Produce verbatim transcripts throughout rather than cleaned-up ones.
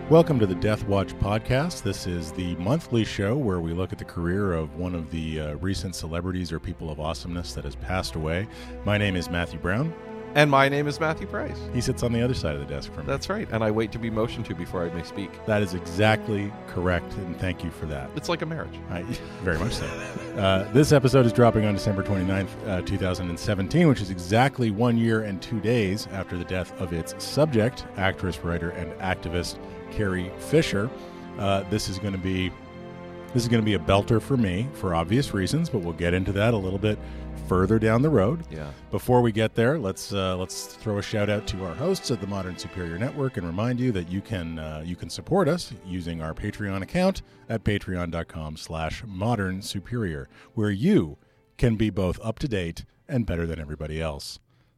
Welcome to the Death Watch podcast. This is the monthly show where we look at the career of one of the uh, recent celebrities or people of awesomeness that has passed away. My name is Matthew Brown. And my name is Matthew Price. He sits on the other side of the desk from me. That's right. And I wait to be motioned to before I may speak. That is exactly correct, and thank you for that. It's like a marriage. I, very much so. Uh, this episode is dropping on December twenty-ninth, uh, two thousand seventeen, which is exactly one year and two days after the death of its subject, actress, writer, and activist Carrie Fisher. Uh, this is going to be this is going to be a belter for me for obvious reasons, but we'll get into that a little bit further down the road. Yeah. Before we get there, let's uh, let's throw a shout out to our hosts at the Modern Superior Network and remind you that you can uh, you can support us using our Patreon account at patreon.com slash modern superior, where you can be both up to date and better than everybody else.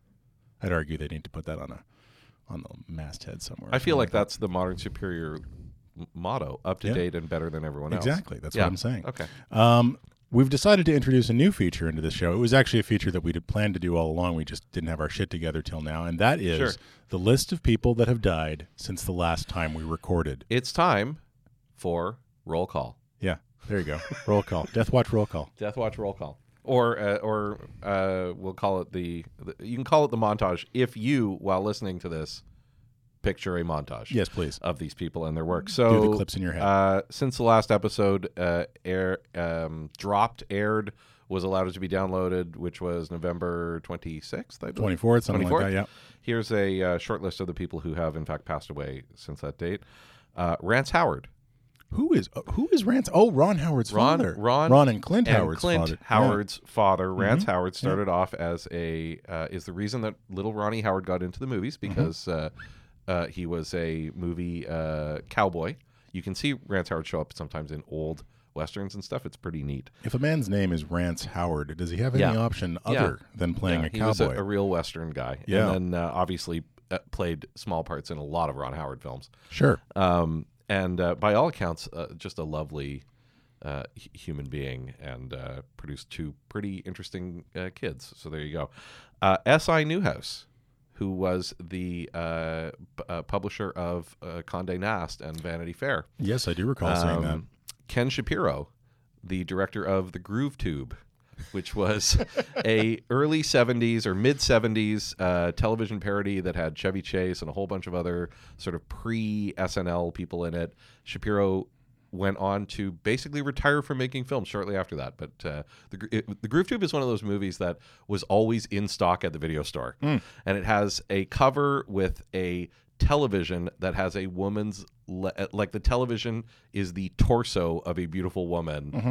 I'd argue they need to put that on a on the masthead somewhere. I feel like that's the Modern Superior m- motto, up to Yeah. date and better than everyone else. Exactly. That's Yeah. what I'm saying. Okay. Um, we've decided to introduce a new feature into this show. It was actually a feature that we had planned to do all along. We just didn't have our shit together till now, and that is Sure. the list of people that have died since the last time we recorded. It's time for roll call. Yeah, there you go. Roll call. Death Watch roll call. Death Watch roll call. Or, uh, or uh, we'll call it the, the, you can call it the montage if you, while listening to this, picture a montage. Yes, please. Of these people and their work. So, Do the clips in your head. Uh, since the last episode uh, air um, dropped, aired, was allowed to be downloaded, which was November twenty-sixth, I believe. twenty-fourth, something twenty-fourth? like that, yeah. Here's a uh, short list of the people who have, in fact, passed away since that date. Uh, Rance Howard. Who is uh, who is Rance? Oh, Ron Howard's Ron, father. Ron, Ron and Clint and Howard's Clint father. Howard's father. Rance Mhm. Howard started off as a uh, is the reason that little Ronnie Howard got into the movies because uh, uh, he was a movie uh, cowboy. You can see Rance Howard show up sometimes in old westerns and stuff. It's pretty neat. If a man's name is Rance Howard, does he have any Yeah. option other Yeah. than playing Yeah, a he cowboy? was a, a real western guy. Yeah. And then uh, obviously uh, played small parts in a lot of Ron Howard films. Sure. Um, and uh, by all accounts, uh, just a lovely uh, h- human being, and uh, produced two pretty interesting uh, kids. So there you go. Uh, S I Newhouse, who was the uh, p- uh, publisher of uh, Condé Nast and Vanity Fair. Yes, I do recall saying that. Um, Ken Shapiro, the director of The Groove Tube, which was a early seventies or mid seventies uh, television parody that had Chevy Chase and a whole bunch of other sort of pre-S N L people in it. Shapiro went on to basically retire from making films shortly after that. But uh, the, Gro- it, the Groove Tube is one of those movies that was always in stock at the video store. Mm. And it has a cover with a television that has a woman's, le- like the television is the torso of a beautiful woman. Mm-hmm.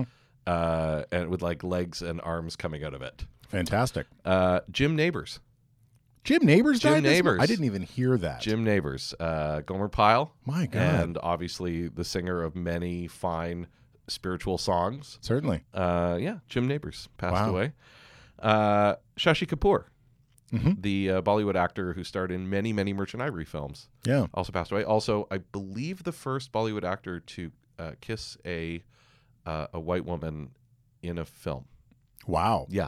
Uh, and with like legs and arms coming out of it. Fantastic. Uh, Jim Neighbors. Jim Neighbors Jim died this month? Neighbors. I didn't even hear that. Jim Neighbors. Uh, Gomer Pyle. My God. And obviously the singer of many fine spiritual songs. Certainly. Uh, yeah, Jim Neighbors passed Wow. away. Uh, Shashi Kapoor, Mhm. the uh, Bollywood actor who starred in many, many Merchant Ivory films, Yeah. also passed away. Also, I believe the first Bollywood actor to uh, kiss a uh, a white woman in a film. Wow. Yeah.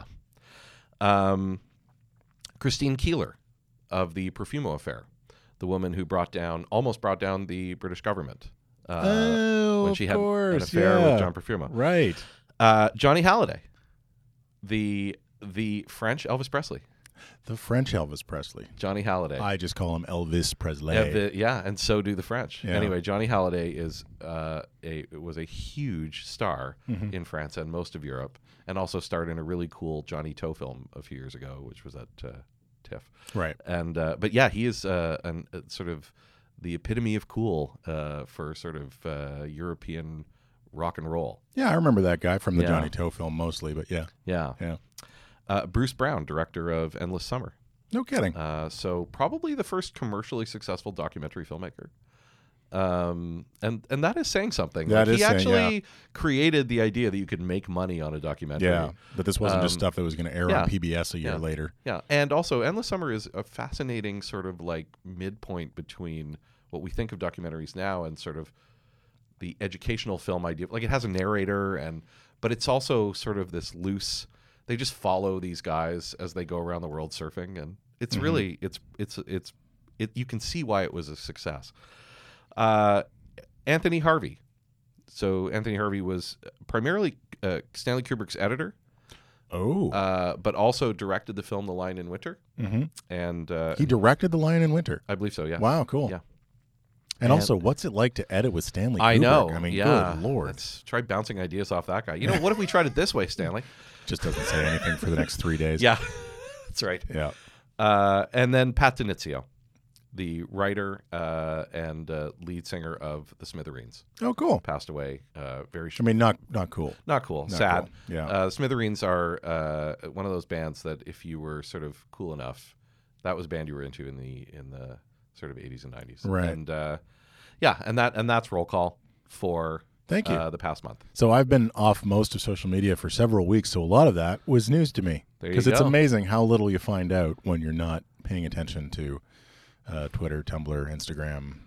Um, Christine Keeler of the Profumo affair, the woman who brought down, almost brought down the British government uh, oh, when she of had course. an affair yeah. with John Profumo. Right. Uh, Johnny Halliday, the the French Elvis Presley. The French Elvis Presley. Johnny Halliday. I just call him Elvis Presley. Yeah, the- yeah, and so do the French. Yeah. Anyway, Johnny Halliday is uh, a was a huge star Mhm. in France and most of Europe, and also starred in a really cool Johnny Toe film a few years ago, which was at uh, TIFF. Right. And uh, but yeah, he is uh, an uh, sort of the epitome of cool uh, for sort of uh, European rock and roll. Yeah, I remember that guy from the Yeah. Johnny Toe film mostly, but yeah. Yeah. Yeah. Uh, Bruce Brown, director of Endless Summer. No kidding. Uh, so probably the first commercially successful documentary filmmaker. Um, and and that is saying something. That like, is he saying, actually yeah. created the idea that you could make money on a documentary. Yeah, but this wasn't just Um, stuff that was going to air yeah. on P B S a year Yeah. later. Yeah, and also Endless Summer is a fascinating sort of like midpoint between what we think of documentaries now and sort of the educational film idea. Like it has a narrator, and but it's also sort of this loose. They just follow these guys as they go around the world surfing, and it's Mhm. really it's it's it's it. You can see why it was a success. Uh, Anthony Harvey. So Anthony Harvey was primarily uh, Stanley Kubrick's editor. Oh. Uh, but also directed the film The Lion in Winter. Mm-hmm. And uh, he directed The Lion in Winter. I believe so, yeah. Wow, cool. Yeah. And, And- also, what's it like to edit with Stanley Kubrick? I know. I mean, yeah. good Lord. Let's try bouncing ideas off that guy. You know, what if we tried it this way, Stanley? Just doesn't say anything for the next three days. Yeah, that's right. Yeah. Uh, and then Pat Denizio, the writer uh, and uh, lead singer of The Smithereens, Oh, cool. passed away uh, very I short. mean, not not cool. Not cool. Not Sad. cool. Yeah. Uh, the Smithereens are uh, one of those bands that if you were sort of cool enough, that was a band you were into in the in the sort of eighties and nineties. Right. And uh, yeah, and that and that's roll call for Thank you. uh, the past month. So I've been off most of social media for several weeks, so a lot of that was news to me. There you Because it's go. amazing how little you find out when you're not paying attention to uh, Twitter, Tumblr, Instagram,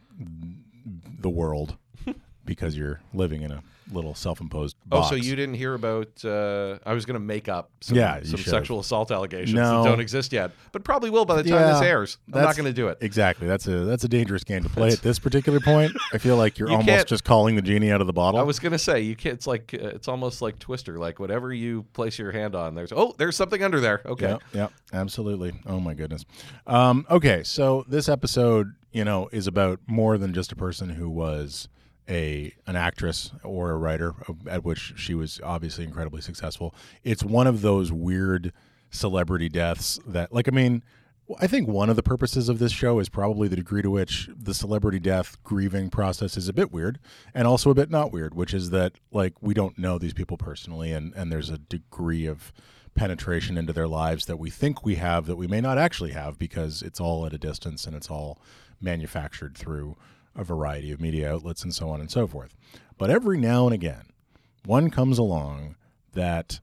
the world, because you're living in a little self-imposed box. Oh, so you didn't hear about? Uh, I was going to make up some, Yeah, you some should've. sexual assault allegations No. that don't exist yet, but probably will by the time Yeah, this airs. I'm not that's- going to do it. Exactly. That's a that's a dangerous game to play at this particular point. I feel like you're You almost can't- just calling the genie out of the bottle. I was going to say you can't. It's like uh, it's almost like Twister. Like whatever you place your hand on, there's oh, there's something under there. Okay. Yeah, yeah, absolutely. Oh my goodness. Um, okay, so this episode, you know, is about more than just a person who was a an actress or a writer, at which she was obviously incredibly successful. It's one of those weird celebrity deaths that, like, I mean, I think one of the purposes of this show is probably the degree to which the celebrity death grieving process is a bit weird and also a bit not weird, which is that, like, we don't know these people personally, and, and there's a degree of penetration into their lives that we think we have that we may not actually have because it's all at a distance and it's all manufactured through a variety of media outlets and so on and so forth. But every now and again, one comes along that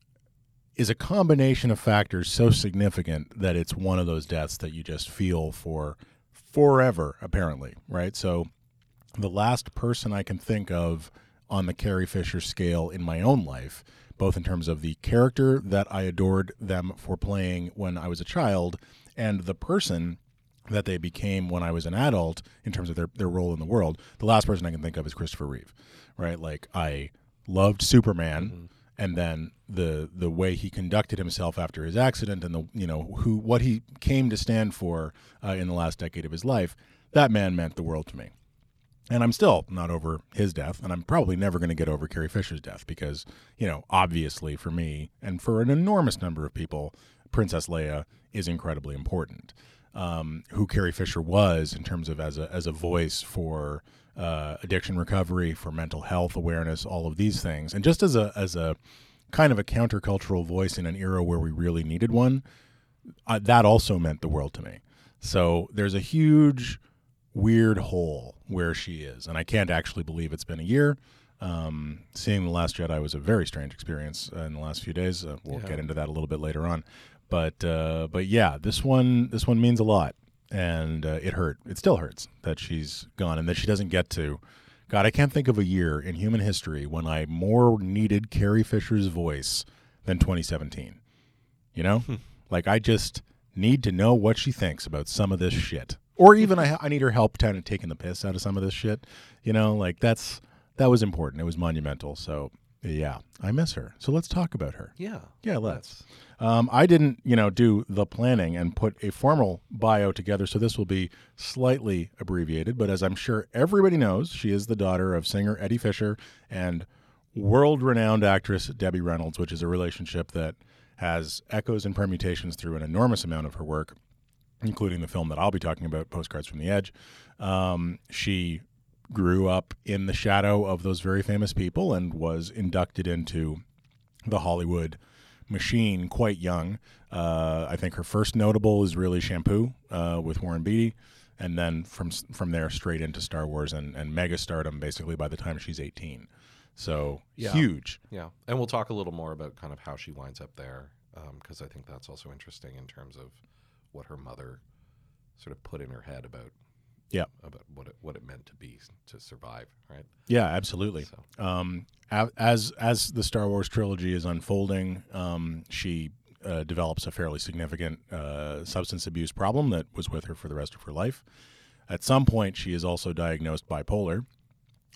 is a combination of factors so significant that it's one of those deaths that you just feel for forever, apparently, right? So the last person I can think of on the Carrie Fisher scale in my own life, both in terms of the character that I adored them for playing when I was a child and the person that they became when I was an adult in terms of their, their role in the world, the last person I can think of is Christopher Reeve, right? Like, I loved Superman, mm-hmm. and then the the way he conducted himself after his accident and the you know who what he came to stand for uh, in the last decade of his life, that man meant the world to me. And I'm still not over his death, and I'm probably never going to get over Carrie Fisher's death because, you know, obviously for me and for an enormous number of people, Princess Leia is incredibly important. Um, who Carrie Fisher was in terms of as a as a voice for uh, addiction recovery, for mental health awareness, all of these things, and just as a as a kind of a countercultural voice in an era where we really needed one, uh, that also meant the world to me. So there's a huge weird hole where she is, and I can't actually believe it's been a year. Um, seeing The Last Jedi was a very strange experience uh, in the last few days. Uh, we'll Yeah. get into that a little bit later on. But uh, but yeah, this one this one means a lot, and uh, it hurt. It still hurts that she's gone and that she doesn't get to. God, I can't think of a year in human history when I more needed Carrie Fisher's voice than twenty seventeen. You know, like I just need to know what she thinks about some of this shit, or even I I need her help kind of taking the piss out of some of this shit. You know, like that's that was important. It was monumental. So yeah, I miss her. So let's talk about her. Yeah. Yeah, let's. Um, I didn't, you know, do the planning and put a formal bio together, so this will be slightly abbreviated. But as I'm sure everybody knows, she is the daughter of singer Eddie Fisher and world-renowned actress Debbie Reynolds, which is a relationship that has echoes and permutations through an enormous amount of her work, including the film that I'll be talking about, Postcards from the Edge. Um, she grew up in the shadow of those very famous people and was inducted into the Hollywood machine quite young. Uh, I think her first notable is really Shampoo uh, with Warren Beatty, and then from from there straight into Star Wars and, and mega stardom basically by the time she's eighteen. So Yeah. huge. Yeah, and we'll talk a little more about kind of how she winds up there, because I think that's also interesting in terms of what her mother sort of put in her head about Yeah. about what it what it meant to be to survive, right? Yeah, absolutely. So. Um, a- as as the Star Wars trilogy is unfolding, um, she uh, develops a fairly significant uh, substance abuse problem that was with her for the rest of her life. At some point, she is also diagnosed bipolar,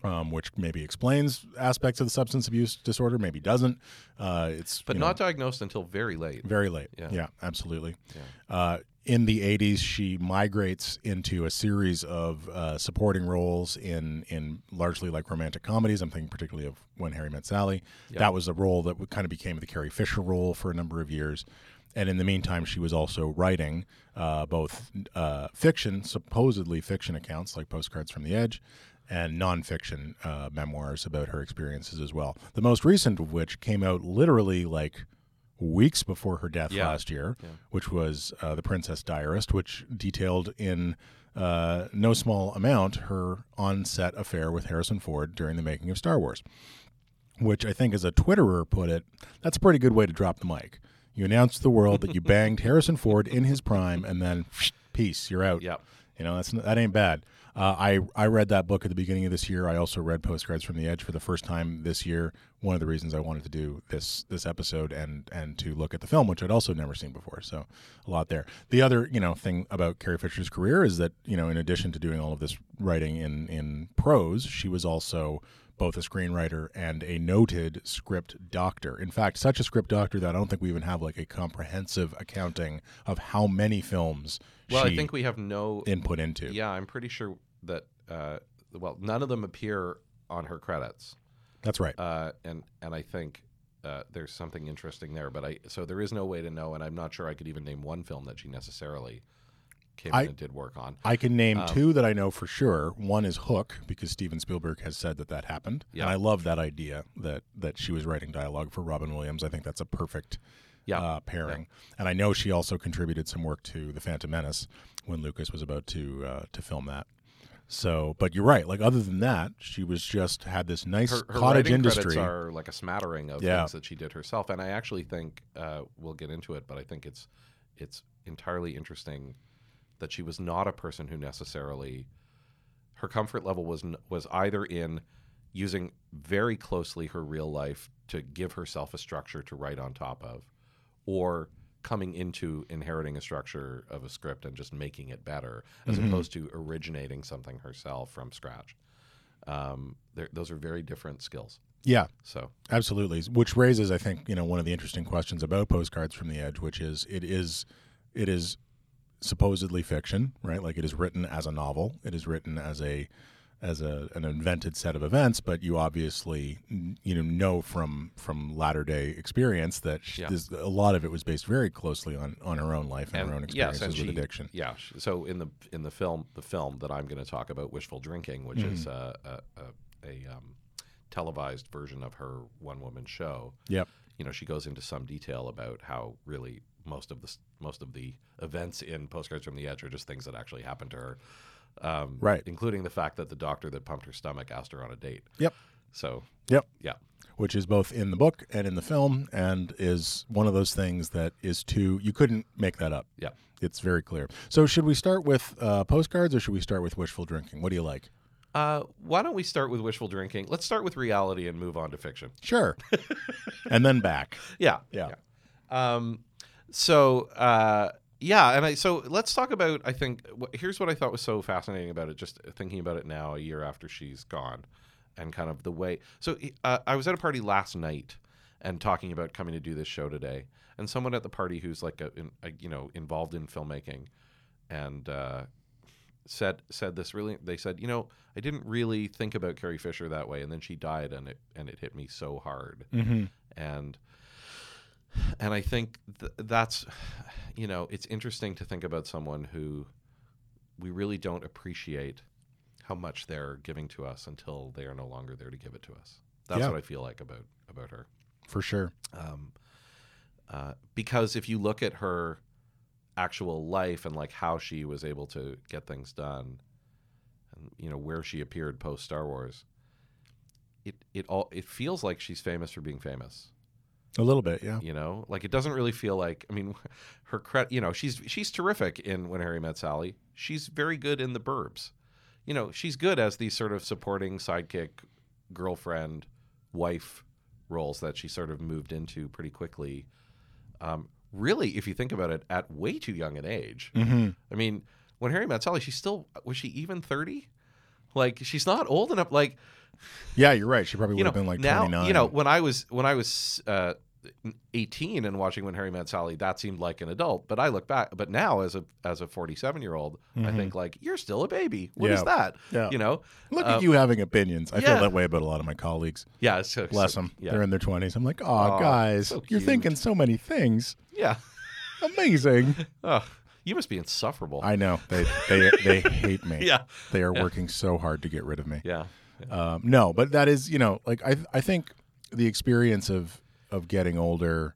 Um, which maybe explains aspects of the substance abuse disorder, maybe doesn't. Uh, it's But you not know, diagnosed until very late. very late. Yeah. Yeah, absolutely. Yeah. Uh, in the eighties, she migrates into a series of uh, supporting roles in in largely like romantic comedies. I'm thinking particularly of When Harry Met Sally. Yeah. That was a role that kind of became the Carrie Fisher role for a number of years. And in the meantime, she was also writing uh, both uh, fiction, supposedly fiction accounts like Postcards from the Edge, and nonfiction uh, memoirs about her experiences as well. The most recent of which came out literally like weeks before her death Yeah. last year, Yeah. which was uh, The Princess Diarist, which detailed in uh, no small amount her on-set affair with Harrison Ford during the making of Star Wars, which I think, as a Twitterer put it, that's a pretty good way to drop the mic. You announce to the world that you banged Harrison Ford in his prime, and then peace, you're out. Yep. You know, that's that ain't bad. Uh, I I read that book at the beginning of this year. I also read Postcards from the Edge for the first time this year. One of the reasons I wanted to do this this episode and and to look at the film, which I'd also never seen before. So a lot there. The other you know thing about Carrie Fisher's career is that you know in addition to doing all of this writing in in prose, she was also both a screenwriter and a noted script doctor. In fact, such a script doctor that I don't think we even have like a comprehensive accounting of how many films Well, she I think we have no input into. Yeah, I'm pretty sure that uh, well, none of them appear on her credits, That's right. uh, and and I think uh, there's something interesting there. But I so there is no way to know, and I'm not sure I could even name one film that she necessarily came I- in and did work on. I can name Um, two that I know for sure. One is Hook, because Steven Spielberg has said that that happened. Yeah. And I love that idea that, that she was writing dialogue for Robin Williams. I think that's a perfect Yeah. uh, pairing. And I know she also contributed some work to The Phantom Menace when Lucas was about to uh, to film that. So, but you're right. Like, other than that, she was just had this nice Her, her cottage writing industry. credits are like a smattering of Yeah. things that she did herself, and I actually think uh, we'll get into it. But I think it's it's entirely interesting that she was not a person who necessarily her comfort level was n- was either in using very closely her real life to give herself a structure to write on top of, or coming into inheriting a structure of a script and just making it better, as Mhm. opposed to originating something herself from scratch. Um, they're- those are very different skills. Yeah, So absolutely. Which raises, I think, you know, one of the interesting questions about Postcards from the Edge, which is it is it is supposedly fiction, right? Like, it is written as a novel. It is written as a as a an invented set of events, but you obviously you know know from from latter day experience that she, Yeah. this, a lot of it was based very closely on on her own life and, her own yes, experiences and with she- addiction. Yeah. sh- So in the in the film, the film that I'm going to talk about, Wishful Drinking, which is uh, a a, a um, televised version of her one woman show. Yep. You know, she goes into some detail about how really most of the s- most of the events in Postcards from the Edge are just things that actually happened to her. Um, Right. Including the fact that the doctor that pumped her stomach asked her on a date. Yep. So Yep. yeah. Which is both in the book and in the film, and is one of those things that is too you couldn't make that up. Yeah. It's very clear. So should we start with uh, Postcards, or should we start with Wishful Drinking? What do you like? Uh, why don't we start with Wishful Drinking? Let's start with reality and move on to fiction. Sure. And then back. Yeah, Yeah. Um, so uh, yeah, and I so let's talk about. I think wh- here's what I thought was so fascinating about it. Just thinking about it now, a year after she's gone, and kind of the way. So uh, I was at a party last night and talking about coming to do this show today, and someone at the party who's like a, in, a you know involved in filmmaking, and uh, said said this really. They said, you know, I didn't really think about Carrie Fisher that way, and then she died, and it and it hit me so hard, Mm-hmm. and. And I think th- that's, you know, it's interesting to think about someone who we really don't appreciate how much they're giving to us until they are no longer there to give it to us. That's Yeah. what I feel like about about her. For sure. Um, uh, because if you look at her actual life and like how she was able to get things done, and you know where she appeared post Star Wars, it it all it feels like she's famous for being famous. A little bit, yeah. You know, like it doesn't really feel like. I mean, her credit. You know, she's she's terrific in When Harry Met Sally. She's very good in The Burbs. You know, she's good as these sort of supporting sidekick, girlfriend, wife roles that she sort of moved into pretty quickly. Um, really, if you think about it, at way too young an age. Mm-hmm. I mean, When Harry Met Sally, she's still was she even thirty? Like she's not old enough. Like Yeah, you're right. She probably would You know, have been like now, twenty-nine. you know, when I was when I was uh, eighteen and watching When Harry Met Sally, that seemed like an adult. But I look back, but now as a as a forty-seven year old, I think like you're still a baby. What Yeah. is that? Yeah. You know, Look um, at you having opinions. I yeah. feel that way about a lot of my colleagues. Yeah, so, Bless so, them. Yeah, They're in their twenties. I'm like, oh, Aw, guys, so you're cute." thinking so many things. yeah. Amazing. Oh, you must be insufferable. I know. They they they hate me. yeah, They are Yeah. working so hard to get rid of me. yeah, Um, no, but that is, you know, like I I think the experience of of getting older,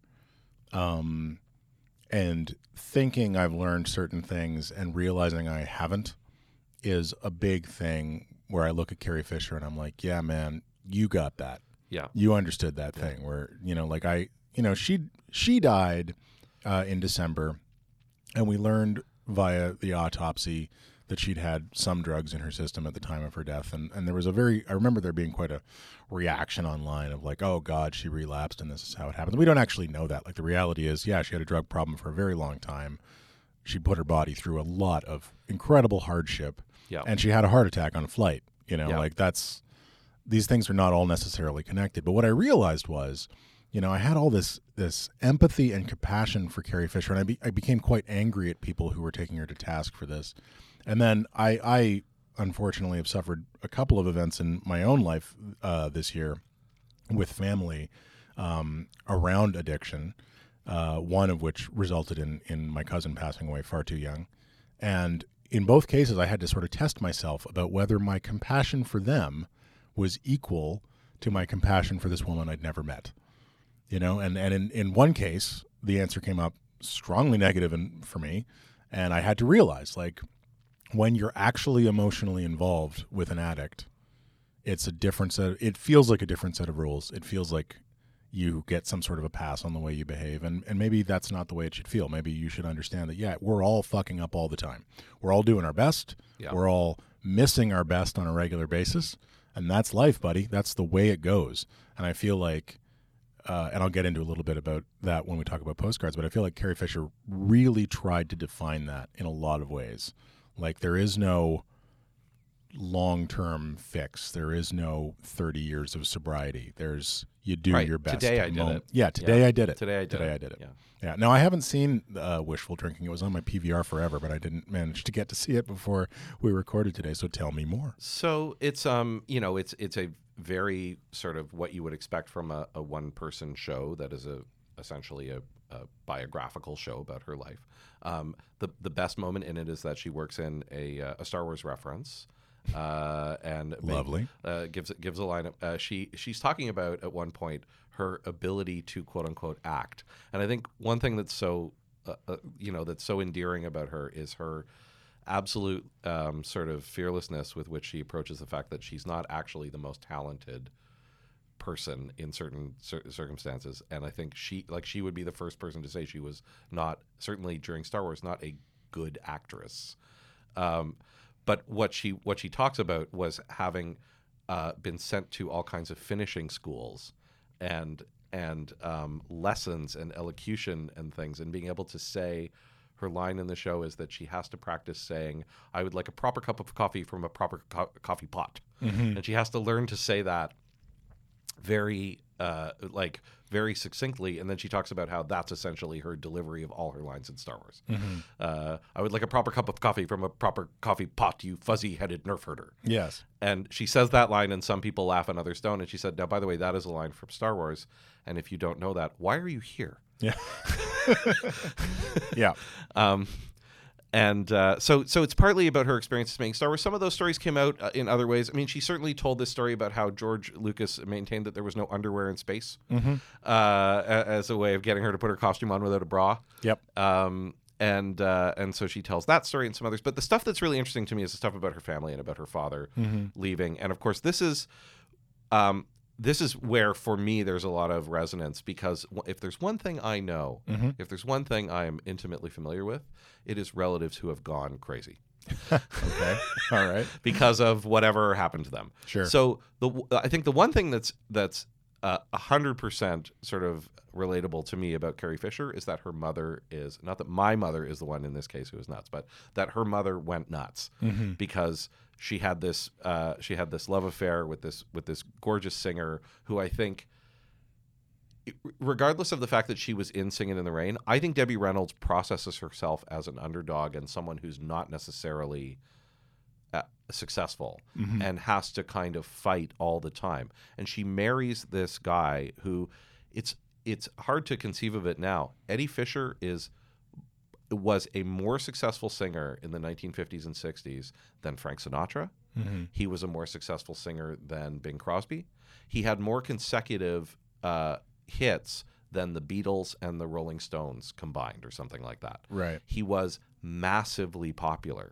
um, and thinking I've learned certain things and realizing I haven't is a big thing. Where I look at Carrie Fisher and I'm like, yeah, man, you got that. yeah, You understood that thing. Where you know, like I, you know, she she died uh, in December, and we learned via the autopsy that she'd had some drugs in her system at the time of her death. And, and there was a very, I remember there being quite a reaction online of like, oh God, she relapsed and this is how it happened. We don't actually know that. Like the reality is, yeah, she had a drug problem for a very long time. She put her body through a lot of incredible hardship yeah. and she had a heart attack on a flight, you know, Yeah. like that's, these things are not all necessarily connected. But what I realized was, you know, I had all this this empathy and compassion for Carrie Fisher, and I, be, I became quite angry at people who were taking her to task for this. And then I, I unfortunately have suffered a couple of events in my own life uh, this year with family um, around addiction, uh, one of which resulted in, in my cousin passing away far too young. And in both cases, I had to sort of test myself about whether my compassion for them was equal to my compassion for this woman I'd never met. You know, and, and in, in one case, the answer came up strongly negative in, for me. And I had to realize, like, when you're actually emotionally involved with an addict, it's a different set. It feels like a different set of rules. It feels like you get some sort of a pass on the way you behave. And, and maybe that's not the way it should feel. Maybe you should understand that, yeah, we're all fucking up all the time. We're all doing our best. Yeah. We're all missing our best on a regular basis. And that's life, buddy. That's the way it goes. And I feel like, uh, and I'll get into a little bit about that when we talk about postcards, but I feel like Carrie Fisher really tried to define that in a lot of ways. Like there is no long-term fix. There is no thirty years of sobriety. There's, you do Right. your best. Today I did moment. it. Yeah, today Yeah. I did it. Today I did Today it. I did it. Yeah. Yeah. Now I haven't seen uh, Wishful Drinking. It was on my P V R forever, but I didn't manage to get to see it before we recorded today. So tell me more. So it's um you know it's it's a very sort of what you would expect from a, a one person show that is a essentially a, a biographical show about her life. Um, the the best moment in it is that she works in a uh, a Star Wars reference. Uh, and Lovely. uh, gives gives a line. Uh, she she's talking about at one point her ability to quote unquote act, and I think one thing that's so uh, uh, you know that's so endearing about her is her absolute um, sort of fearlessness with which she approaches the fact that she's not actually the most talented person in certain cir- circumstances. And I think she like she would be the first person to say she was not, certainly during Star Wars, not a good actress. Um, but what she what she talks about was having uh, been sent to all kinds of finishing schools and and um, lessons and elocution and things, and being able to say. Her line in the show is that she has to practice saying, I would like a proper cup of coffee from a proper co- coffee pot. Mm-hmm. And she has to learn to say that very, uh, like, very succinctly. And then she talks about how that's essentially her delivery of all her lines in Star Wars. Mm-hmm. Uh, I would like a proper cup of coffee from a proper coffee pot, you fuzzy-headed nerf herder. Yes. And she says that line, and some people laugh and others don't. And she said, now, by the way, that is a line from Star Wars. And if you don't know that, why are you here? Yeah. Yeah. Um, and uh, so, so it's partly about her experiences making Star Wars. Some of those stories came out uh, in other ways. I mean, she certainly told this story about how George Lucas maintained that there was no underwear in space Mm-hmm. uh, a- as a way of getting her to put her costume on without a bra. Yep. Um, and uh, and so she tells that story and some others. But the stuff that's really interesting to me is the stuff about her family and about her father Mm-hmm. leaving. And of course, this is. Um, This is where, for me, there's a lot of resonance, because w- if there's one thing I know, Mm-hmm. if there's one thing I am intimately familiar with, it is relatives who have gone crazy Okay. All right. because of whatever happened to them. Sure. So the w- I think the one thing that's that's uh, one hundred percent sort of relatable to me about Carrie Fisher is that her mother is, not that my mother is the one in this case who is nuts, but that her mother went nuts Mm-hmm. because she had this uh, she had this love affair with this with this gorgeous singer who I think, regardless of the fact that she was in Singin' in the Rain, I think Debbie Reynolds processes herself as an underdog and someone who's not necessarily uh, successful Mm-hmm. and has to kind of fight all the time. And she marries this guy who, it's it's hard to conceive of it now. Eddie Fisher is was a more successful singer in the nineteen fifties and sixties than Frank Sinatra. Mm-hmm. He was a more successful singer than Bing Crosby. He had more consecutive uh, hits than the Beatles and the Rolling Stones combined, or something like that. Right. He was massively popular,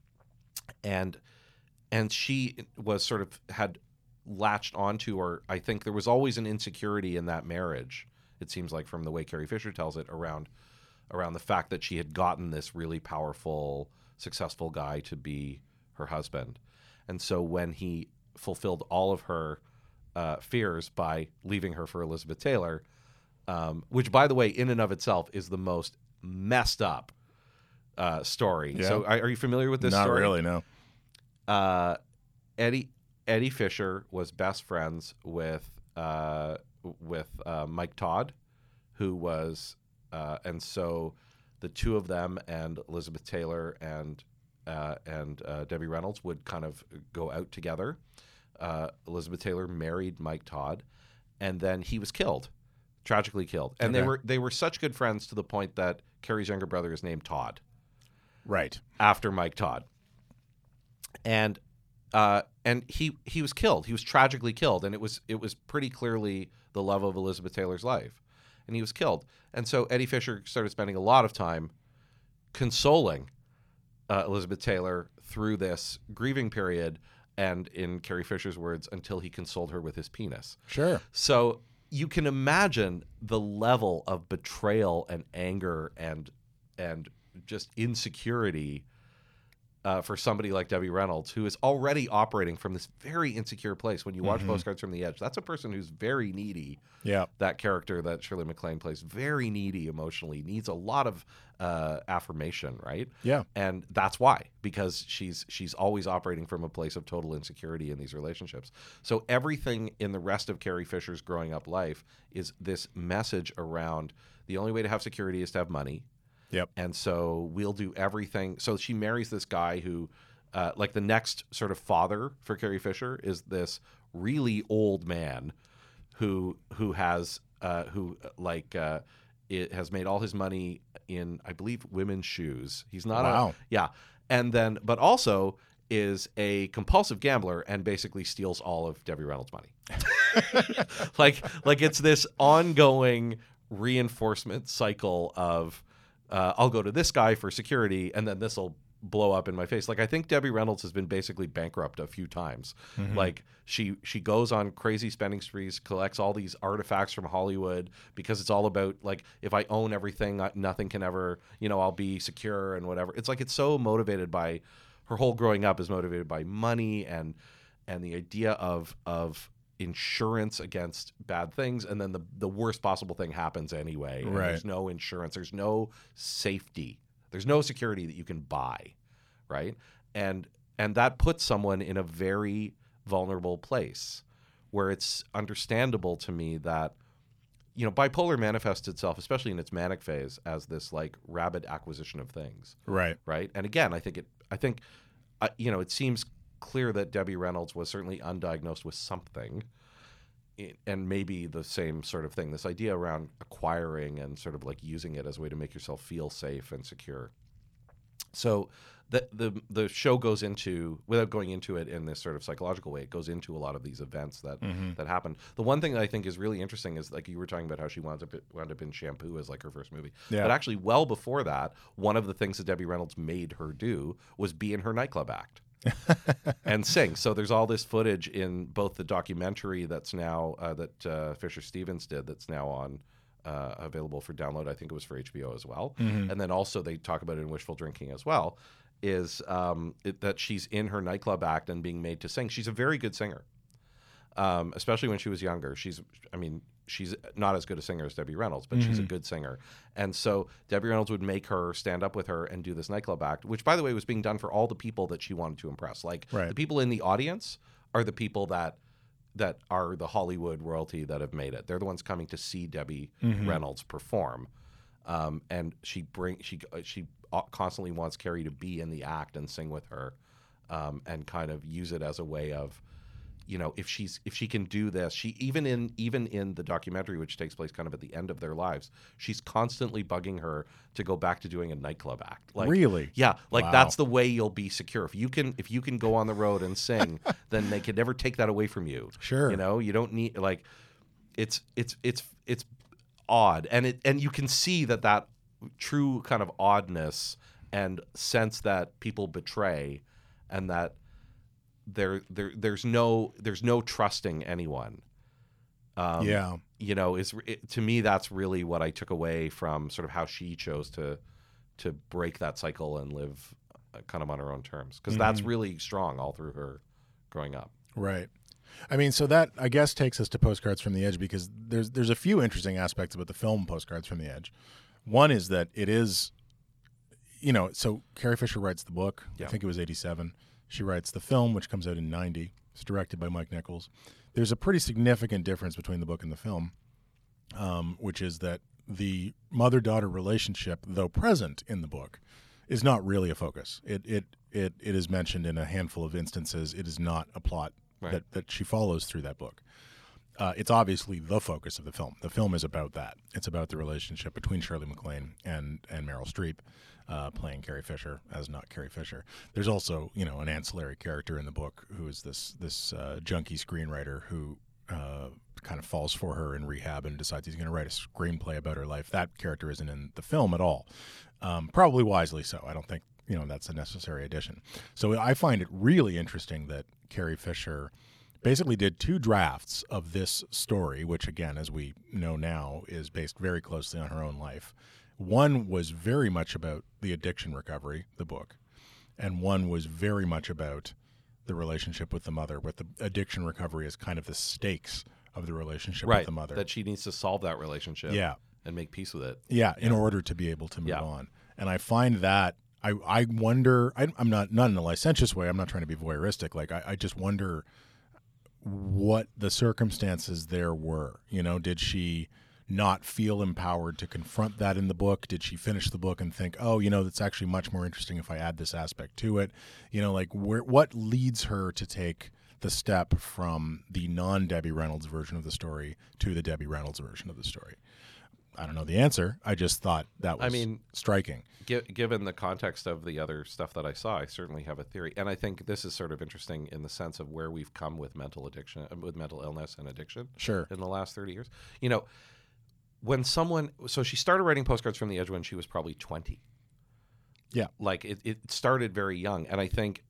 and and she was sort of had latched onto, or I think there was always an insecurity in that marriage. It seems like, from the way Carrie Fisher tells it, around around the fact that she had gotten this really powerful, successful guy to be her husband. And so when he fulfilled all of her uh, fears by leaving her for Elizabeth Taylor, um, which, by the way, in and of itself is the most messed up uh, story. Yeah. So are, are you familiar with this Not story? really, no. Uh, Eddie Eddie Fisher was best friends with uh, with uh, Mike Todd, who was... Uh, and so the two of them and Elizabeth Taylor and uh, and uh, Debbie Reynolds would kind of go out together. Uh, Elizabeth Taylor married Mike Todd, and then he was killed, tragically killed. And Okay. they were they were such good friends to the point that Carrie's younger brother is named Todd Right. after Mike Todd. And uh, and he he was killed. He was tragically killed, and it was it was pretty clearly the love of Elizabeth Taylor's life. And he was killed. And so Eddie Fisher started spending a lot of time consoling uh, Elizabeth Taylor through this grieving period, and in Carrie Fisher's words, until he consoled her with his penis. Sure. So you can imagine the level of betrayal and anger and and just insecurity uh, for somebody like Debbie Reynolds, who is already operating from this very insecure place. When you watch Mhm. Postcards from the Edge, that's a person who's very needy. Yeah. That character that Shirley MacLaine plays, very needy emotionally, needs a lot of uh, affirmation, right? Yeah. And that's why, because she's she's always operating from a place of total insecurity in these relationships. So everything in the rest of Carrie Fisher's growing up life is this message around the only way to have security is to have money. Yep. And so we'll do everything. So she marries this guy who, uh, like, the next sort of father for Carrie Fisher is this really old man who who has uh, who uh, like uh, it has made all his money in, I believe, women's shoes. He's not Wow. a yeah, and then but also is a compulsive gambler and basically steals all of Debbie Reynolds' money. like like it's this ongoing reinforcement cycle of uh, I'll go to this guy for security, and then this will blow up in my face. Like, I think Debbie Reynolds has been basically bankrupt a few times. Mhm. Like she she goes on crazy spending sprees, collects all these artifacts from Hollywood because it's all about, like, if I own everything, I- nothing can ever, you know, I'll be secure and whatever. It's like it's so motivated by her whole growing up is motivated by money and and the idea of of insurance against bad things, and then the the worst possible thing happens anyway. And Right. There's no insurance. There's no safety. There's no security that you can buy, right? And and that puts someone in a very vulnerable place where it's understandable to me that, you know, bipolar manifests itself, especially in its manic phase, as this like rabid acquisition of things, Right. right? And again, I think it, I think, uh, you know, it seems clear that Debbie Reynolds was certainly undiagnosed with something, i- and maybe the same sort of thing. This idea around acquiring and sort of like using it as a way to make yourself feel safe and secure. So the the the show goes into, without going into it in this sort of psychological way, it goes into a lot of these events that Mhm. that happen. The one thing that I think is really interesting is, like, you were talking about how she wound up wound up in Shampoo as like her first movie. Yeah. But actually, well before that, one of the things that Debbie Reynolds made her do was be in her nightclub act and sing. So there's all this footage in both the documentary that's now uh, that uh, Fisher Stevens did, that's now on uh, available for download. I think it was for H B O as well. Mhm. And then also they talk about it in Wishful Drinking as well, is um, it, that she's in her nightclub act and being made to sing. She's a very good singer. um, especially when she was younger. She's, I mean, she's not as good a singer as Debbie Reynolds, but mm-hmm. she's a good singer. And so Debbie Reynolds would make her stand up with her and do this nightclub act, which, by the way, was being done for all the people that she wanted to impress. Like right. the people in the audience are the people that that are the Hollywood royalty that have made it. They're the ones coming to see Debbie mm-hmm. Reynolds perform. Um, and she bring she she constantly wants Carrie to be in the act and sing with her, um, and kind of use it as a way of, you know, if she's if she can do this, she even in even in the documentary, which takes place kind of at the end of their lives, she's constantly bugging her to go back to doing a nightclub act. Like, really? Yeah, like wow. that's the way you'll be secure. If you can if you can go on the road and sing, then they can never take that away from you. Sure, you know, you don't need like, it's it's it's it's odd, and it and you can see that that true kind of oddness and sense that people betray, and that there there there's no there's no trusting anyone. Um, yeah, you know, is it, to me that's really what I took away from sort of how she chose to to break that cycle and live kind of on her own terms, because mm-hmm. that's really strong all through her growing up. Right. I mean, so that I guess takes us to Postcards from the Edge, because there's there's a few interesting aspects about the film Postcards from the Edge. One is that it is, you know, so Carrie Fisher writes the book. Yeah. I think it was eighty-seven. She writes the film, which comes out in ninety. It's directed by Mike Nichols. There's a pretty significant difference between the book and the film, um, which is that the mother-daughter relationship, though present in the book, is not really a focus. It it it it is mentioned in a handful of instances. It is not a plot right. that, that she follows through that book. Uh, it's obviously the focus of the film. The film is about that. It's about the relationship between Shirley MacLaine and, and Meryl Streep, uh, playing Carrie Fisher as not Carrie Fisher. There's also, you know, an ancillary character in the book who is this this uh, junkie screenwriter who uh, kind of falls for her in rehab and decides he's going to write a screenplay about her life. That character isn't in the film at all. Um, probably wisely so. I don't think, you know, that's a necessary addition. So I find it really interesting that Carrie Fisher basically did two drafts of this story, which, again, as we know now, is based very closely on her own life. One was very much about the addiction recovery, the book, and one was very much about the relationship with the mother, with the addiction recovery as kind of the stakes of the relationship right, with the mother. That she needs to solve that relationship yeah. and make peace with it. Yeah, in yeah. order to be able to move yeah. on. And I find that, I, I wonder, I, I'm not, not in a licentious way, I'm not trying to be voyeuristic, like I, I just wonder what the circumstances there were. You know, did she not feel empowered to confront that in the book? Did she finish the book and think, oh, you know, that's actually much more interesting if I add this aspect to it? You know, like where, what leads her to take the step from the non-Debbie Reynolds version of the story to the Debbie Reynolds version of the story? I don't know the answer. I just thought that was I mean, striking. G- given the context of the other stuff that I saw, I certainly have a theory. And I think this is sort of interesting in the sense of where we've come with mental addiction, with mental illness and addiction sure. in the last thirty years. You know, when someone, so she started writing Postcards from the Edge when she was probably twenty. Yeah. Like it, it started very young. And I think,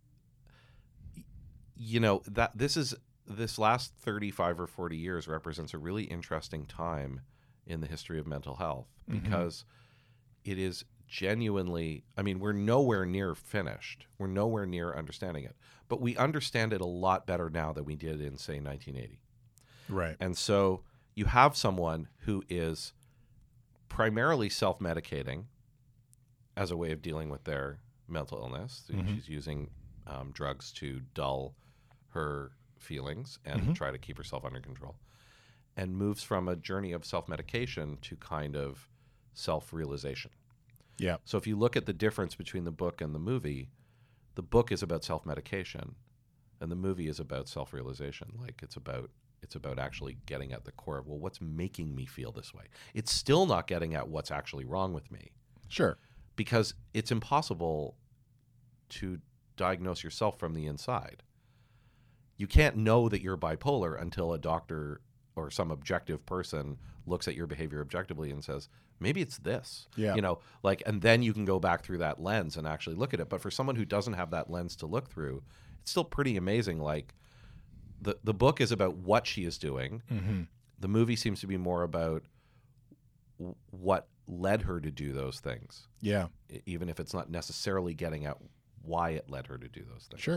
you know, that this is, this last thirty-five or forty years represents a really interesting time in the history of mental health, because mm-hmm. it is genuinely, I mean, we're nowhere near finished. We're nowhere near understanding it, but we understand it a lot better now than we did in, say, nineteen eighty. Right. And so you have someone who is primarily self-medicating as a way of dealing with their mental illness. Mm-hmm. She's using um, drugs to dull her feelings and mm-hmm. try to keep herself under control, and moves from a journey of self-medication to kind of self-realization. Yeah. So if you look at the difference between the book and the movie, the book is about self-medication and the movie is about self-realization. Like it's about it's about actually getting at the core of, well, what's making me feel this way? It's still not getting at what's actually wrong with me. Sure. Because it's impossible to diagnose yourself from the inside. You can't know that you're bipolar until a doctor or some objective person looks at your behavior objectively and says, maybe it's this. Yeah. You know, like, and then you can go back through that lens and actually look at it. But for someone who doesn't have that lens to look through, it's still pretty amazing. Like the the book is about what she is doing. Mm-hmm. The movie seems to be more about w- what led her to do those things. Yeah. Even if it's not necessarily getting at why it led her to do those things. Sure.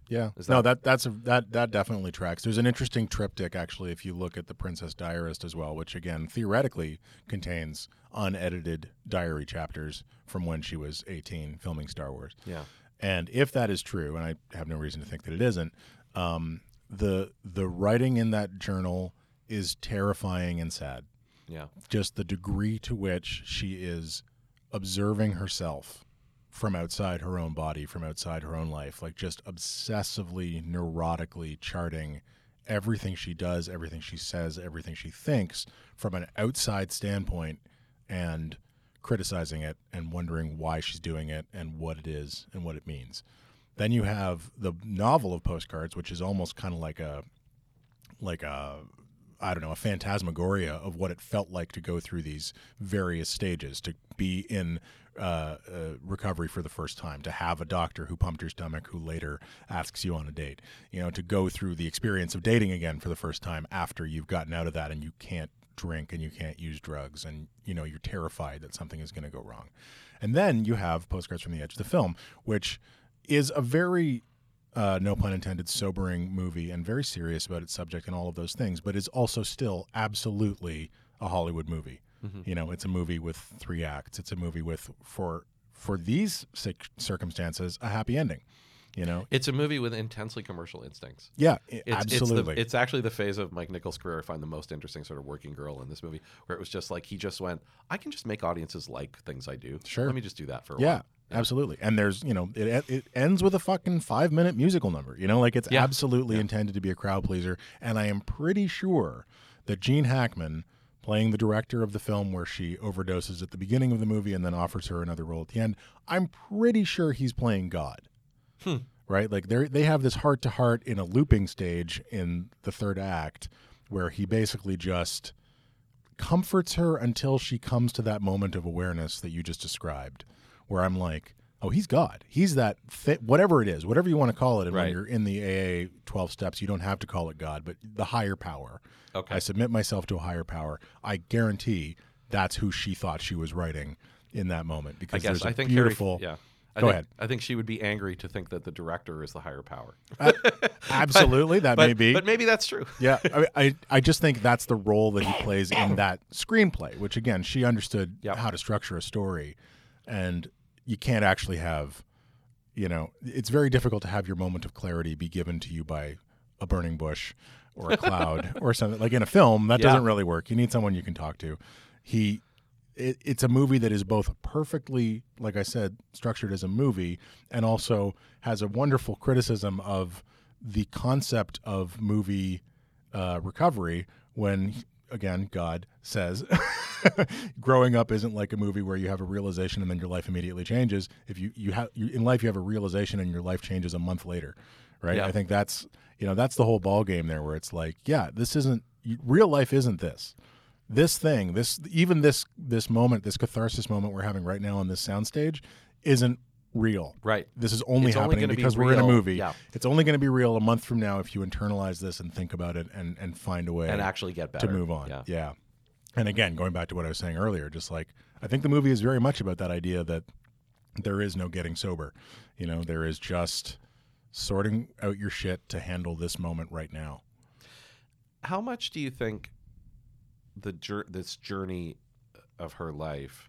Yeah. Is no, that- that that's a, that that definitely tracks. There's an interesting triptych actually if you look at the Princess Diarist as well, which again theoretically contains unedited diary chapters from when she was eighteen filming Star Wars. Yeah. And if that is true, and I have no reason to think that it isn't, um, the the writing in that journal is terrifying and sad. Yeah. Just the degree to which she is observing herself from outside her own body, from outside her own life, like just obsessively, neurotically charting everything she does, everything she says, everything she thinks from an outside standpoint and criticizing it and wondering why she's doing it and what it is and what it means. Then you have the novel of Postcards, which is almost kind of like a, like a, I don't know, a phantasmagoria of what it felt like to go through these various stages, to be in uh, uh, recovery for the first time, to have a doctor who pumped your stomach who later asks you on a date, you know, to go through the experience of dating again for the first time after you've gotten out of that and you can't drink and you can't use drugs and, you know, you're terrified that something is going to go wrong. And then you have Postcards from the Edge, the film, which is a very... Uh, no pun intended, sobering movie and very serious about its subject and all of those things, but is also still absolutely a Hollywood movie. Mm-hmm. You know, it's a movie with three acts. It's a movie with, for for these circumstances, a happy ending. You know, it's a movie with intensely commercial instincts. Yeah, it's, absolutely. It's, the, it's actually the phase of Mike Nichols' career I find the most interesting sort of working girl in this movie, where it was just like he just went, I can just make audiences like things I do. Sure. Let me just do that for a yeah. while. Yeah, absolutely. And there's, you know, it it ends with a fucking five minute musical number. You know, like it's yeah. absolutely yeah. intended to be a crowd pleaser. And I am pretty sure that Gene Hackman, playing the director of the film where she overdoses at the beginning of the movie and then offers her another role at the end, I'm pretty sure he's playing God. Hmm. Right? Like they they have this heart to heart in a looping stage in the third act where he basically just comforts her until she comes to that moment of awareness that you just described, where I'm like, oh, he's God. He's that fit, whatever it is, whatever you want to call it. And right. when you're in the A A twelve steps, you don't have to call it God, but the higher power. Okay. I submit myself to a higher power. I guarantee that's who she thought she was writing in that moment, because I guess there's a I think beautiful. Harry, yeah. I Go think, ahead. I think she would be angry to think that the director is the higher power. Uh, absolutely, but, that but, may be. But maybe that's true. Yeah, I, I I just think that's the role that he plays in that screenplay, which, again, she understood yep. how to structure a story. And you can't actually have, you know, it's very difficult to have your moment of clarity be given to you by a burning bush or a cloud or something. Like in a film, that yeah. doesn't really work. You need someone you can talk to. He... It, it's a movie that is both perfectly, like I said, structured as a movie, and also has a wonderful criticism of the concept of movie uh, recovery when, again, God says growing up isn't like a movie where you have a realization and then your life immediately changes. If you, you have you, in life, you have a realization and your life changes a month later, right? Yeah. I think that's, you know, that's the whole ball game there, where it's like, yeah, this isn't, real life isn't this. This thing, this even this this moment, this catharsis moment we're having right now on this soundstage isn't real. Right. This is only it's happening only because be we're in a real. movie. Yeah. It's only going to be real a month from now if you internalize this and think about it and, and find a way and actually get better to move on. Yeah. yeah. And again, going back to what I was saying earlier, just like I think the movie is very much about that idea that there is no getting sober. You know, there is just sorting out your shit to handle this moment right now. How much do you think the jur- this journey of her life,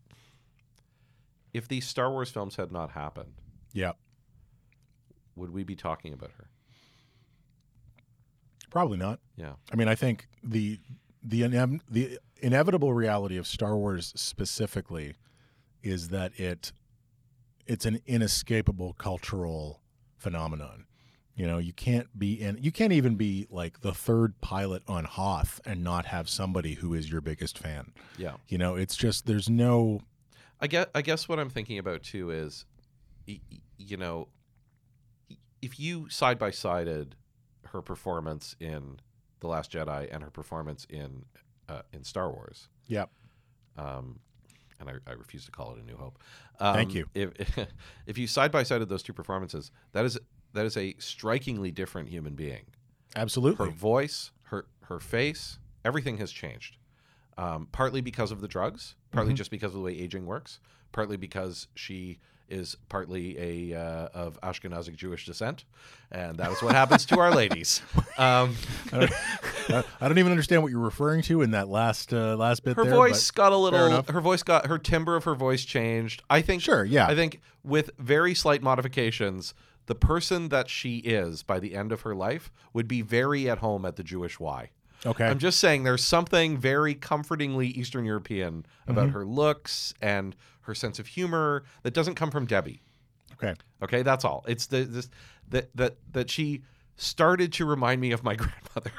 if these Star Wars films had not happened, yeah, would we be talking about her? Probably not. Yeah. I mean, I think the the ine- the inevitable reality of Star Wars specifically is that it it's an inescapable cultural phenomenon. You know, you can't be in, you can't even be like the third pilot on Hoth and not have somebody who is your biggest fan. Yeah. You know, it's just, there's no. I guess, I guess what I'm thinking about too is, you know, if you side by sided her performance in The Last Jedi and her performance in uh, in Star Wars. Yeah. Um, and I, I refuse to call it A New Hope. Um, Thank you. If if you side by sided those two performances, that is that is a strikingly different human being. Absolutely. Her voice, her her face, everything has changed. Um, partly because of the drugs, partly mm-hmm. just because of the way aging works, partly because she is partly a uh, of Ashkenazic Jewish descent, and that is what happens to our ladies. Um, I, don't, I don't even understand what you're referring to in that last uh, last bit her there. voice got a fair little. enough. Her voice got her timbre of her voice changed. I think. Sure, yeah. I think with very slight modifications, the person that she is by the end of her life would be very at home at the Jewish Y. Okay. I'm just saying there's something very comfortingly Eastern European about Mm-hmm. her looks and her sense of humor that doesn't come from Debbie. Okay. Okay, that's all. It's the this that that that she started to remind me of my grandmother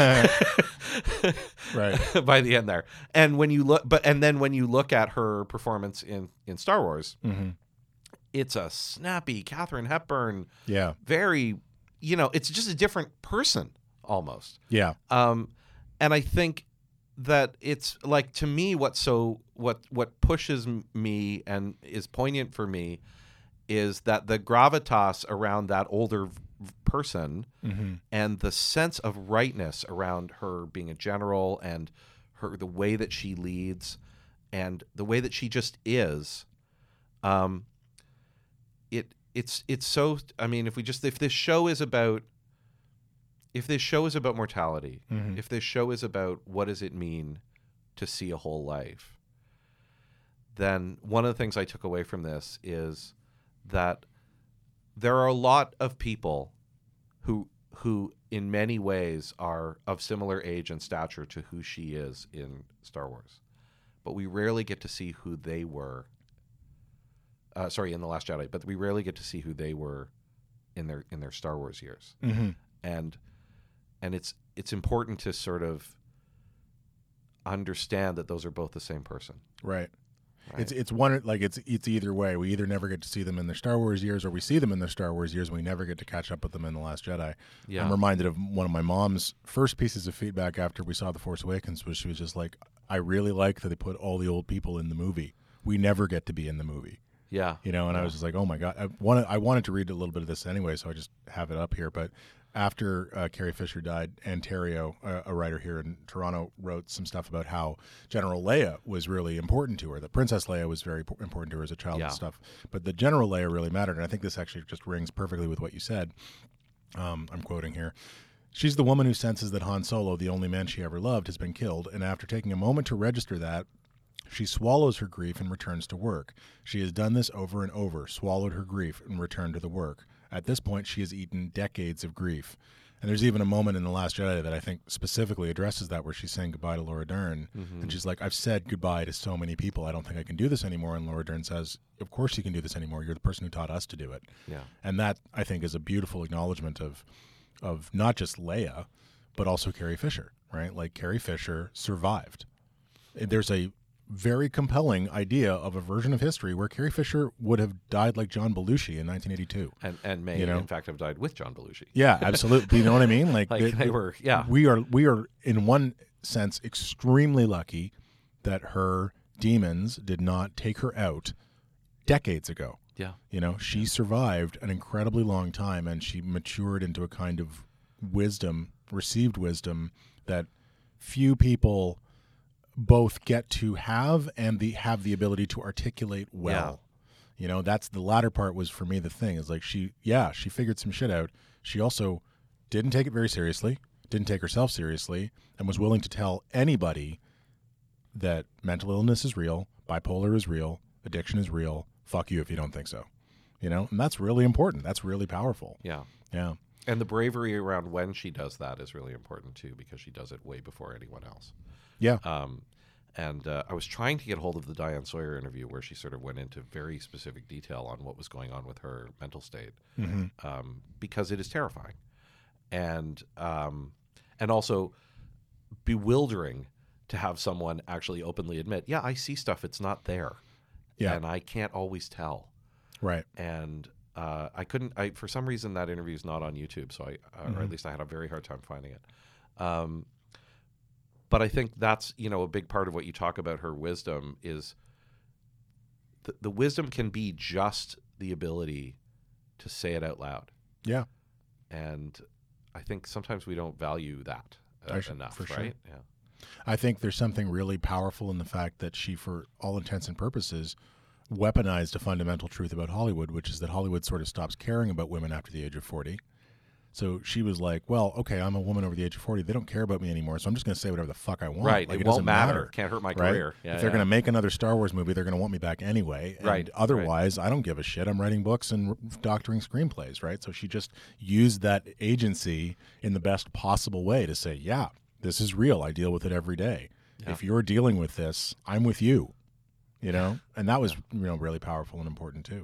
Right. by the end there. And when you look but and then when you look at her performance in in Star Wars, Mm-hmm. it's a snappy Katharine Hepburn, Yeah. very, you know, it's just a different person almost. Yeah. Um, and I think that it's like, to me, what so what what pushes m- me and is poignant for me is that the gravitas around that older v- person Mm-hmm. and the sense of rightness around her being a general and her the way that she leads and the way that she just is. Um, it it's it's so. I mean, if we just if this show is about if this show is about mortality, Mhm. if this show is about what does it mean to see a whole life, then one of the things I took away from this is that there are a lot of people who who in many ways are of similar age and stature to who she is in Star Wars, but we rarely get to see who they were. Uh, sorry, in The Last Jedi, but we rarely get to see who they were in their in their Star Wars years, Mm-hmm. and and it's it's important to sort of understand that those are both the same person. Right. Right? It's it's one like it's it's either way. We either never get to see them in their Star Wars years, or we see them in their Star Wars years, and we never get to catch up with them in The Last Jedi. Yeah. I'm reminded of one of my mom's first pieces of feedback after we saw The Force Awakens, was she was just like, "I really like that they put all the old people in the movie. We never get to be in the movie." yeah, You know, and I was just like, "Oh my god!" I wanted I wanted to read a little bit of this anyway, so I just have it up here. But after uh, Carrie Fisher died, Ann Terrio, uh, a writer here in Toronto, wrote some stuff about how General Leia was really important to her. That Princess Leia was very po- important to her as a child Yeah. and stuff. But the General Leia really mattered, and I think this actually just rings perfectly with what you said. Um, I'm quoting here. She's the woman who senses that Han Solo, the only man she ever loved, has been killed, and after taking a moment to register that, she swallows her grief and returns to work. She has done this over and over, swallowed her grief and returned to the work. At this point, she has eaten decades of grief. And there's even a moment in The Last Jedi that I think specifically addresses that, where she's saying goodbye to Laura Dern. Mm-hmm. And she's like, I've said goodbye to so many people. I don't think I can do this anymore. And Laura Dern says, of course you can do this anymore. You're the person who taught us to do it. yeah, And that, I think, is a beautiful acknowledgement of of not just Leia, but also Carrie Fisher, right? Like, Carrie Fisher survived. There's a very compelling idea of a version of history where Carrie Fisher would have died like John Belushi in nineteen eighty-two. and and may You know? in fact have died with John Belushi. Yeah, absolutely. You know what I mean? Like, Like, they- they were- yeah. We are we are in one sense extremely lucky that her demons did not take her out decades ago. Yeah, You know, she survived an incredibly long time, and she matured into a kind of wisdom, received wisdom that few people both get to have and the have the ability to articulate well. You know, that's the latter part was for me the thing is like she, yeah, she figured some shit out. She also didn't take it very seriously, didn't take herself seriously, and was willing to tell anybody that mental illness is real, bipolar is real, addiction is real. Fuck you if you don't think so. You know, and that's really important. That's really powerful. yeah. Yeah. And the bravery around when she does that is really important too, because she does it way before anyone else. Yeah. Um, and uh, I was trying to get hold of the Diane Sawyer interview where she sort of went into very specific detail on what was going on with her mental state, Mm-hmm. um, because it is terrifying, and um, and also bewildering to have someone actually openly admit, yeah, I see stuff, it's not there, Yeah. and I can't always tell, Right. and uh, I couldn't. I for some reason that interview is not on YouTube, so I uh, or Mhm. at least I had a very hard time finding it. Um, But I think that's, you know, a big part of what you talk about her wisdom is the, the wisdom can be just the ability to say it out loud. Yeah. And I think sometimes we don't value that uh, I should- enough, for sure. right? Yeah. I think there's something really powerful in the fact that she, for all intents and purposes, weaponized a fundamental truth about Hollywood, which is that Hollywood sort of stops caring about women after the age of forty. So she was like, well, okay, I'm a woman over the age of forty. They don't care about me anymore, so I'm just going to say whatever the fuck I want. Right. Like, it, it won't doesn't matter. matter. Can't hurt my right? career. Yeah, if they're yeah. going to make another Star Wars movie, they're going to want me back anyway. And Right, otherwise, right. I don't give a shit. I'm writing books and doctoring screenplays, right? So she just used that agency in the best possible way to say, yeah, this is real. I deal with it every day. Yeah. If you're dealing with this, I'm with you. You know? And that was, yeah. you know, really powerful and important too.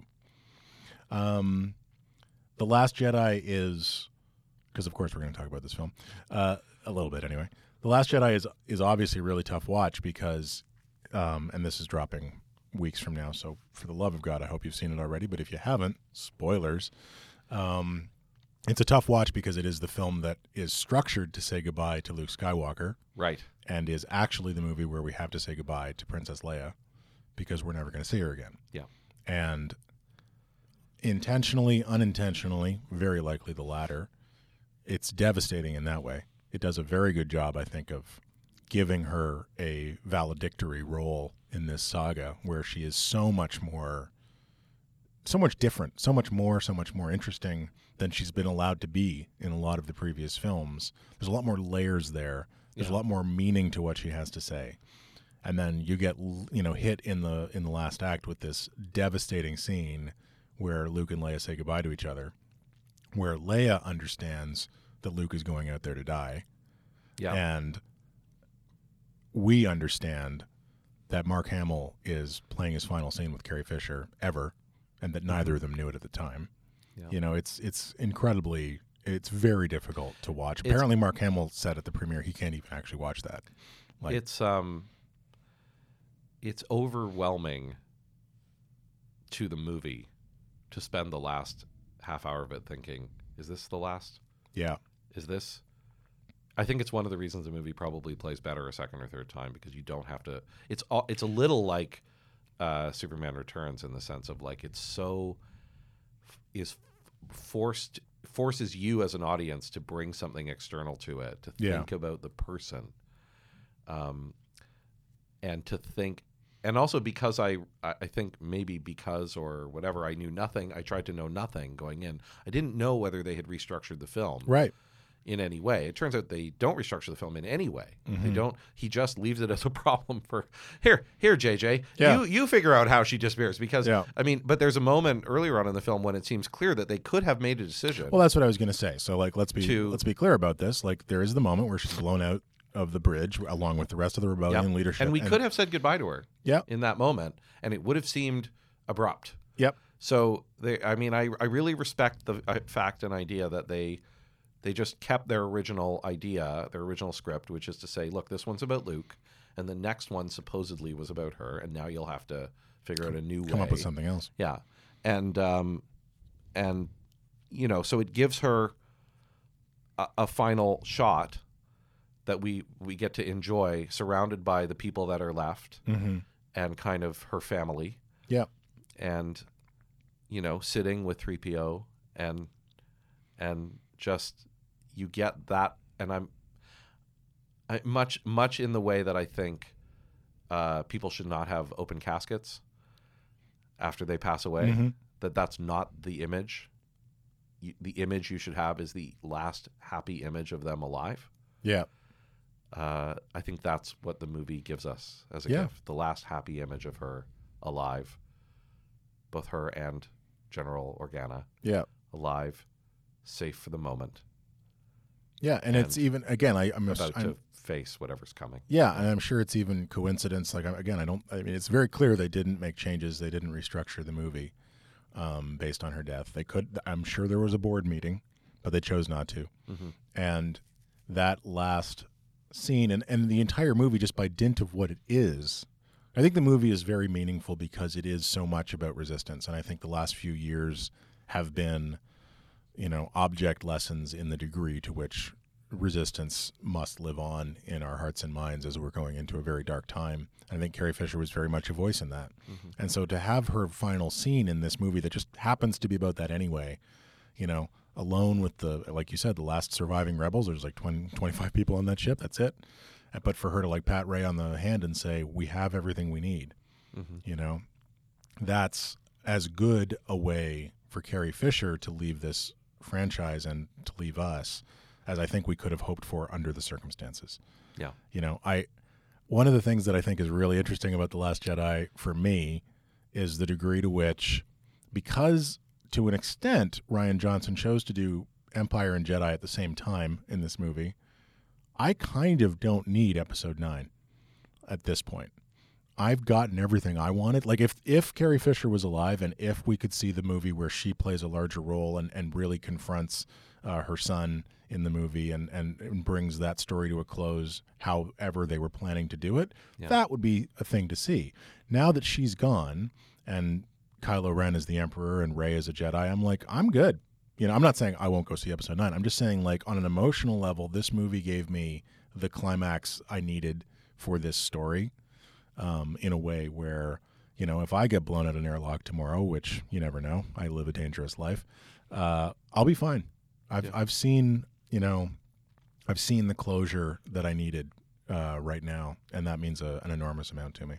Um, The Last Jedi is, because of course we're going to talk about this film, uh, a little bit anyway. The Last Jedi is is obviously a really tough watch because, um, and this is dropping weeks from now, so for the love of God, I hope you've seen it already. But if you haven't, spoilers. Um, it's a tough watch because it is the film that is structured to say goodbye to Luke Skywalker, right, and is actually the movie where we have to say goodbye to Princess Leia because we're never going to see her again. Yeah, and intentionally, unintentionally, very likely the latter. It's devastating in that way. It does a very good job, I think, of giving her a valedictory role in this saga where she is so much more, so much different, so much more, so much more interesting than she's been allowed to be in a lot of the previous films. There's a lot more layers there. There's yeah. a lot more meaning to what she has to say. And then you get, you know, hit in the in the last act with this devastating scene where Luke and Leia say goodbye to each other, where Leia understands that Luke is going out there to die. Yeah. And we understand that Mark Hamill is playing his final scene with Carrie Fisher ever, and that neither mm-hmm. of them knew it at the time. Yeah. You know, it's it's incredibly, it's very difficult to watch. It's, Apparently Mark Hamill said at the premiere he can't even actually watch that. Like, it's um, it's overwhelming to the movie to spend the last half hour of it thinking, is this the last? Yeah. Is this? I think it's one of the reasons the movie probably plays better a second or third time because you don't have to. It's all, it's a little like uh, Superman Returns in the sense of like it's so is forced forces you as an audience to bring something external to it, to think yeah. about the person, um, and to think. And also because I, I think maybe because or whatever, I knew nothing. I tried to know nothing going in. I didn't know whether they had restructured the film right in any way. It turns out they don't restructure the film in any way. Mm-hmm. They don't. He just leaves it as a problem for here, here, J J. Yeah. You you figure out how she disappears because yeah. I mean, but there's a moment earlier on in the film when it seems clear that they could have made a decision. Well, that's what I was going to say. So like, let's be to, let's be clear about this. Like, there is the moment where she's blown out of the bridge along with the rest of the rebellion yep. leadership, and we and, could have said goodbye to her. Yeah. in that moment, and it would have seemed abrupt. Yep. So they, I mean, I I really respect the uh, fact and idea that they they just kept their original idea, their original script, which is to say, look, this one's about Luke, and the next one supposedly was about her, and now you'll have to figure out a new come way. Come up with something else. Yeah, and um, and you know, so it gives her a, a final shot that we we get to enjoy, surrounded by the people that are left, mm-hmm. and kind of her family. Yeah, and you know, sitting with three P O and and just you get that, and I'm I, much much in the way that I think uh, people should not have open caskets after they pass away. Mm-hmm. That that's not the image. You, the image you should have is the last happy image of them alive. Yeah. Uh, I think that's what the movie gives us as a yeah. gift. The last happy image of her alive, both her and General Organa. Yeah. Alive, safe for the moment. Yeah, and, and it's even, again, I, I'm about I'm, to face whatever's coming. Yeah, and I'm sure it's even coincidence. Like, again, I don't, I mean, it's very clear they didn't make changes. They didn't restructure the movie um, based on her death. They could, I'm sure there was a board meeting, but they chose not to. Mm-hmm. And that last scene and, and the entire movie, just by dint of what it is, I think the movie is very meaningful because it is so much about resistance. And I think the last few years have been, you know, object lessons in the degree to which resistance must live on in our hearts and minds as we're going into a very dark time. I think Carrie Fisher was very much a voice in that. Mm-hmm. And so to have her final scene in this movie that just happens to be about that anyway, you know, alone with the, like you said, the last surviving rebels, there's like twenty, twenty-five people on that ship, that's it. But for her to like pat Ray on the hand and say, we have everything we need, mm-hmm. you know, that's as good a way for Carrie Fisher to leave this franchise and to leave us as I think we could have hoped for under the circumstances. Yeah. You know, I one of the things that I think is really interesting about The Last Jedi for me is the degree to which, because to an extent Rian Johnson chose to do Empire and Jedi at the same time in this movie, I kind of don't need episode nine at this point. I've gotten everything I wanted. Like if if Carrie Fisher was alive and if we could see the movie where she plays a larger role and, and really confronts uh, her son in the movie and, and, and brings that story to a close however they were planning to do it, Yeah. that would be a thing to see. Now that she's gone and Kylo Ren is the Emperor and Rey is a Jedi, I'm like, I'm good. You know, I'm not saying I won't go see episode nine. I'm just saying, like, on an emotional level, this movie gave me the climax I needed for this story. Um, in a way where, you know, if I get blown out an airlock tomorrow, which you never know, I live a dangerous life, uh, I'll be fine. I've Yeah. I've seen, you know, I've seen the closure that I needed uh, right now, and that means a, an enormous amount to me.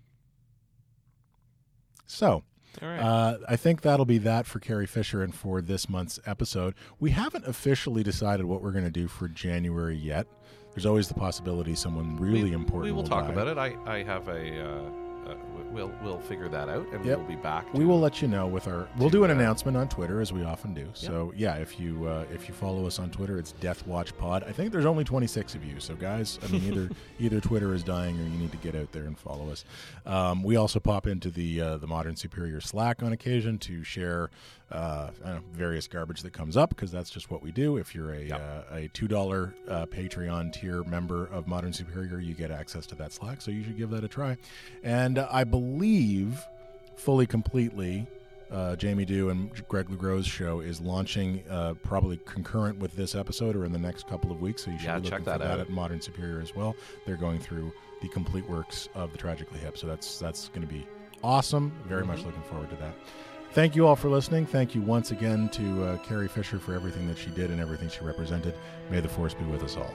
So, All right. uh, I think that'll be that for Carrie Fisher and for this month's episode. We haven't officially decided what we're going to do for January yet. There's always the possibility someone really we, important We will will talk die. about it. I, I have a. Uh, uh, we'll we'll figure that out, and Yep. we'll be back. We to- will let you know with our. We'll to, do an uh, announcement on Twitter as we often do. So yeah, if you uh, if you follow us on Twitter, it's Death Watch Pod. I think there's only twenty-six of you. So guys, I mean either either Twitter is dying or you need to get out there and follow us. Um, we also pop into the uh, the Modern Superior Slack on occasion to share uh, I don't know, various garbage that comes up because that's just what we do. If you're a Yep. uh, a two dollar uh, Patreon tier member of Modern Superior, you get access to that Slack. So you should give that a try. And uh, I believe. Fully completely, uh, Jamie Dew and Greg LeGros show is launching uh, probably concurrent with this episode or in the next couple of weeks. So you should Yeah, be check looking for that that out. at Modern Superior as well. They're going through the complete works of the Tragically Hip, so that's that's going to be awesome. Very much looking forward to that. Thank you all for listening. Thank you once again to uh, Carrie Fisher for everything that she did and everything she represented. May the Force be with us all.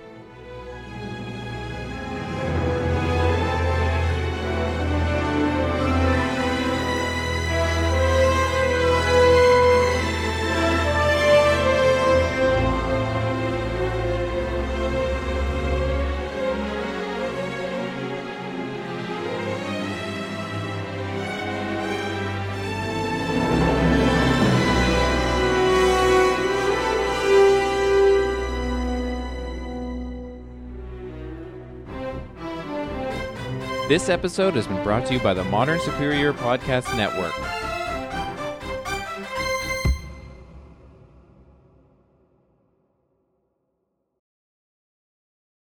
This episode has been brought to you by the Modern Superior Podcast Network.